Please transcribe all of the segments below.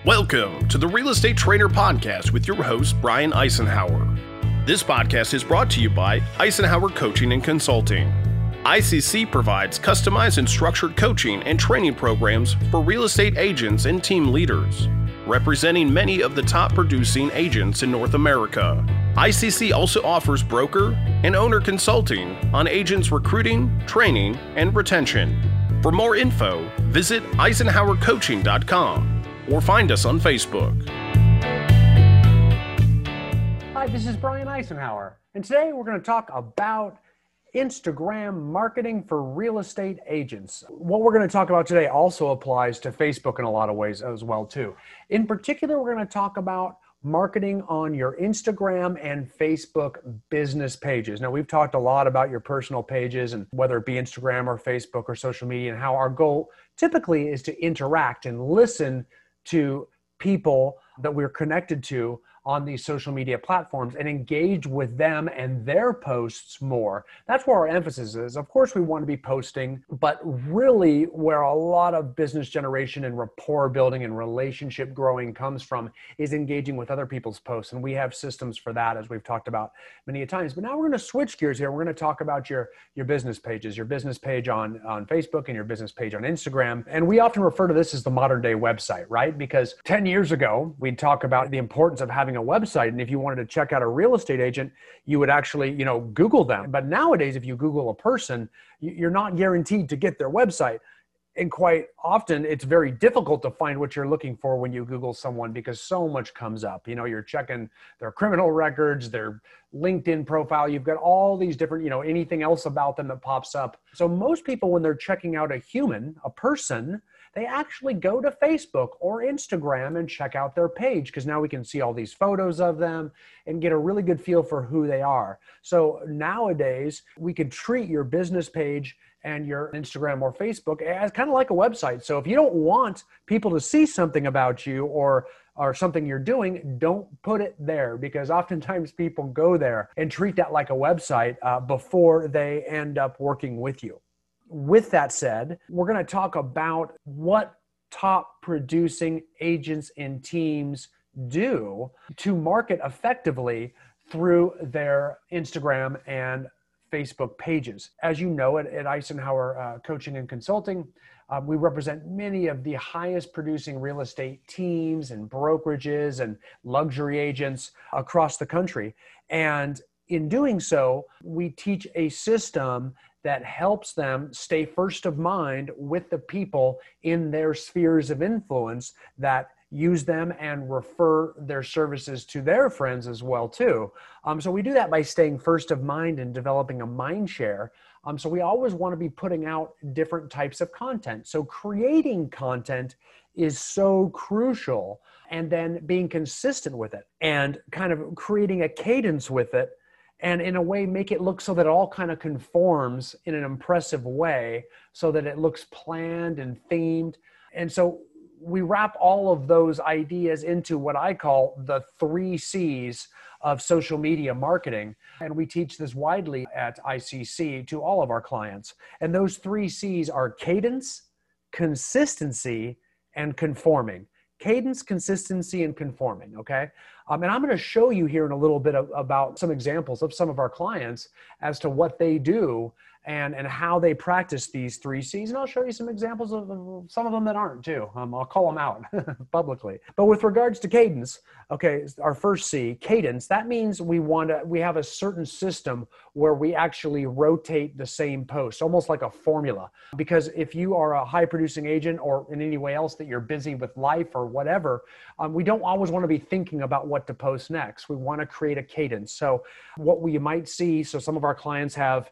Welcome to the Real Estate Trainer Podcast with your host, Brian Eisenhower. This podcast is brought to you by Eisenhower Coaching and Consulting. ICC provides customized and structured coaching and training programs for real estate agents and team leaders, representing many of the top producing agents in North America. ICC also offers broker and owner consulting on agents' recruiting, training, and retention. For more info, visit eisenhowercoaching.com. or find us on Facebook. Hi, this is Brian Eisenhower, and today we're going to talk about Instagram marketing for real estate agents. What we're going to talk about today also applies to Facebook in a lot of ways as well too. In particular, we're going to talk about marketing on your Instagram and Facebook business pages. Now, we've talked a lot about your personal pages and whether it be Instagram or Facebook or social media, and how our goal typically is to interact and listen to people that we're connected to on these social media platforms and engage with them and their posts more. That's where our emphasis is. Of course, we want to be posting, but really where a lot of business generation and rapport building and relationship growing comes from is engaging with other people's posts. And we have systems for that, as we've talked about many times. But now we're going to switch gears here. We're going to talk about your business pages, your business page on Facebook and your business page on Instagram. And we often refer to this as the modern day website, right? Because 10 years ago, we'd talk about the importance of having a website. And if you wanted to check out a real estate agent, you would actually, Google them. But nowadays, if you Google a person, you're not guaranteed to get their website. And quite often, it's very difficult to find what you're looking for when you Google someone because so much comes up. You're checking their criminal records, their LinkedIn profile. You've got all these different, anything else about them that pops up. So most people, when they're checking out a person, they actually go to Facebook or Instagram and check out their page because now we can see all these photos of them and get a really good feel for who they are. So nowadays, we could treat your business page and your Instagram or Facebook as kind of like a website. So if you don't want people to see something about you or something you're doing, don't put it there, because oftentimes people go there and treat that like a website before they end up working with you. With that said, we're going to talk about what top producing agents and teams do to market effectively through their Instagram and Facebook pages. As you know, at Eisenhower Coaching and Consulting, we represent many of the highest producing real estate teams and brokerages and luxury agents across the country. And in doing so, we teach a system that helps them stay first of mind with the people in their spheres of influence that use them and refer their services to their friends as well too. So we do that by staying first of mind and developing a mind share. So we always want to be putting out different types of content. So creating content is so crucial, and then being consistent with it and kind of creating a cadence with it, and in a way make it look so that it all kind of conforms in an impressive way so that it looks planned and themed. And so we wrap all of those ideas into what I call the 3 C's of social media marketing. And we teach this widely at ICC to all of our clients. And those 3 C's are cadence, consistency, and conforming. Cadence, consistency, and conforming, okay? And I'm going to show you here in a little bit about some examples of some of our clients as to what they do and how they practice these 3 C's. And I'll show you some examples of some of them that aren't too. I'll call them out publicly. But with regards to cadence, okay, our first C, cadence, that means we have a certain system where we actually rotate the same post, almost like a formula. Because if you are a high producing agent or in any way else that you're busy with life or whatever, we don't always want to be thinking about what to post next. We want to create a cadence. So what we might see, so some of our clients have,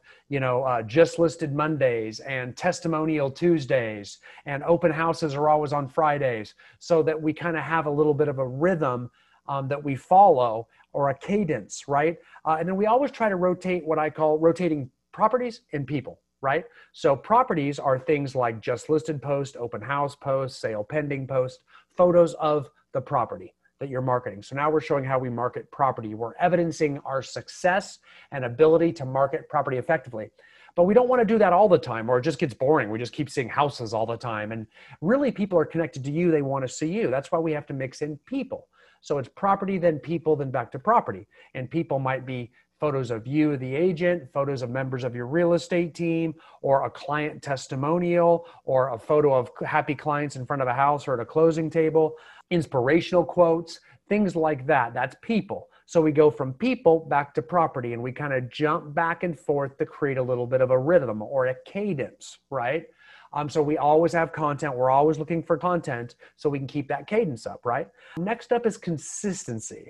just listed Mondays and testimonial Tuesdays, and open houses are always on Fridays, so that we kind of have a little bit of a rhythm that we follow, or a cadence, right? And then we always try to rotate what I call rotating properties and people, right? So properties are things like just listed post, open house post, sale pending post, photos of the property that you're marketing. So now we're showing how we market property. We're evidencing our success and ability to market property effectively. But we don't want to do that all the time, or it just gets boring. We just keep seeing houses all the time. And really, people are connected to you. They want to see you. That's why we have to mix in people. So it's property, then people, then back to property. And people might be photos of you, the agent, photos of members of your real estate team, or a client testimonial, or a photo of happy clients in front of a house or at a closing table, inspirational quotes, things like that. That's people. So we go from people back to property, and we kind of jump back and forth to create a little bit of a rhythm or a cadence, right? So we always have content. We're always looking for content so we can keep that cadence up, right? Next up is consistency.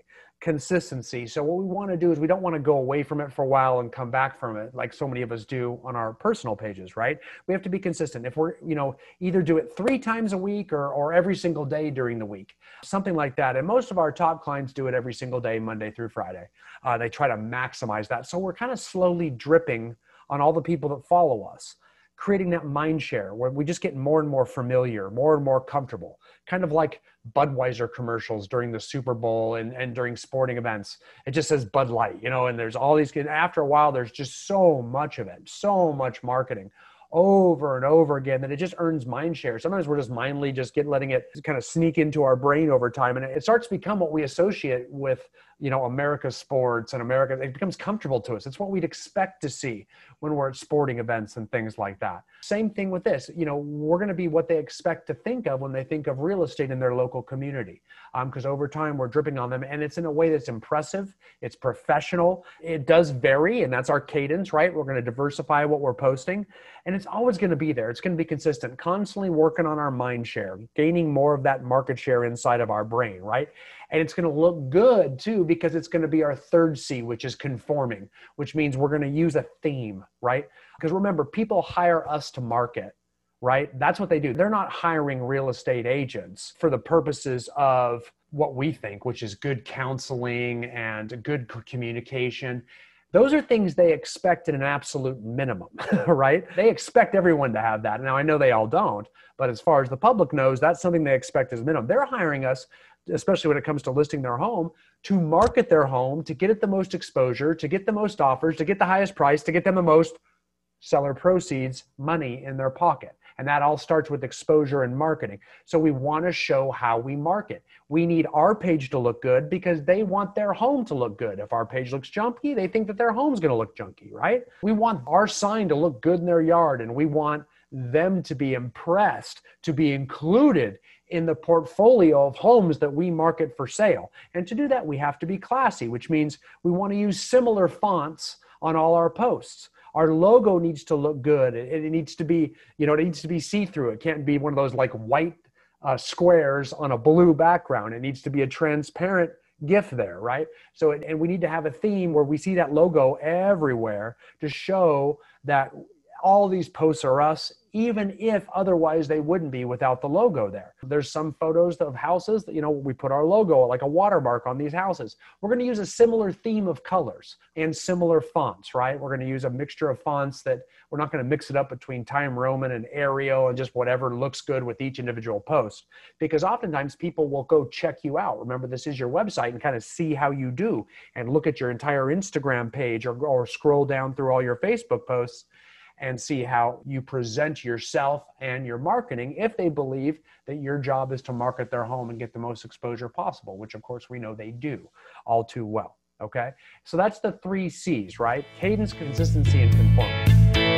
So what we want to do is we don't want to go away from it for a while and come back from it like so many of us do on our personal pages, right? We have to be consistent. If we're, either do it 3 times a week or every single day during the week, something like that. And most of our top clients do it every single day, Monday through Friday. They try to maximize that. So we're kind of slowly dripping on all the people that follow us, creating that mind share where we just get more and more familiar, more and more comfortable, kind of like Budweiser commercials during the Super Bowl and during sporting events. It just says Bud Light, and there's all these, after a while, there's just so much of it, so much marketing over and over again that it just earns mind share. Sometimes we're just mindly letting it kind of sneak into our brain over time. And it starts to become what we associate with, America's sports and America. It becomes comfortable to us. It's what we'd expect to see when we're at sporting events and things like that. Same thing with this. We're going to be what they expect to think of when they think of real estate in their local community. Because over time we're dripping on them, and it's in a way that's impressive. It's professional. It does vary, and that's our cadence, right? We're going to diversify what we're posting, and it's always going to be there. It's going to be consistent, constantly working on our mind share, gaining more of that market share inside of our brain, right? And it's going to look good too, because it's going to be our third C, which is conforming, which means we're going to use a theme, right? Because remember, people hire us to market, right? That's what they do. They're not hiring real estate agents for the purposes of what we think, which is good counseling and good communication. Those are things they expect at an absolute minimum, right? They expect everyone to have that. Now, I know they all don't, but as far as the public knows, that's something they expect as minimum. They're hiring us, especially when it comes to listing their home, to market their home, to get it the most exposure, to get the most offers, to get the highest price, to get them the most seller proceeds, money in their pocket. And that all starts with exposure and marketing. So we want to show how we market. We need our page to look good because they want their home to look good. If our page looks junky, they think that their home's going to look junky, right? We want our sign to look good in their yard, and we want them to be impressed, to be included in the portfolio of homes that we market for sale. And to do that, we have to be classy, which means we want to use similar fonts on all our posts. Our logo needs to look good. It needs to be, it needs to be see-through. It can't be one of those like white squares on a blue background. It needs to be a transparent GIF there, right? So, and we need to have a theme where we see that logo everywhere to show that all these posts are us, even if otherwise they wouldn't be without the logo there. There's some photos of houses that, we put our logo, like a watermark on these houses. We're going to use a similar theme of colors and similar fonts, right? We're going to use a mixture of fonts that we're not going to mix it up between Time Roman and Arial and just whatever looks good with each individual post. Because oftentimes people will go check you out. Remember, this is your website, and kind of see how you do and look at your entire Instagram page or scroll down through all your Facebook posts and see how you present yourself and your marketing if they believe that your job is to market their home and get the most exposure possible, which of course we know they do all too well, okay? So that's the 3 C's, right? Cadence, consistency, and conformity.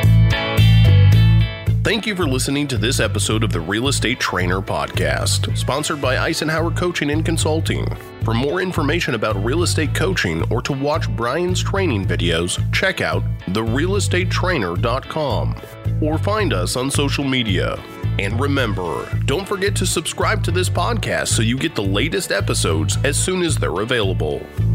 Thank you for listening to this episode of the Real Estate Trainer Podcast, sponsored by Eisenhower Coaching and Consulting. For more information about real estate coaching or to watch Brian's training videos, check out therealestatetrainer.com or find us on social media. And remember, don't forget to subscribe to this podcast so you get the latest episodes as soon as they're available.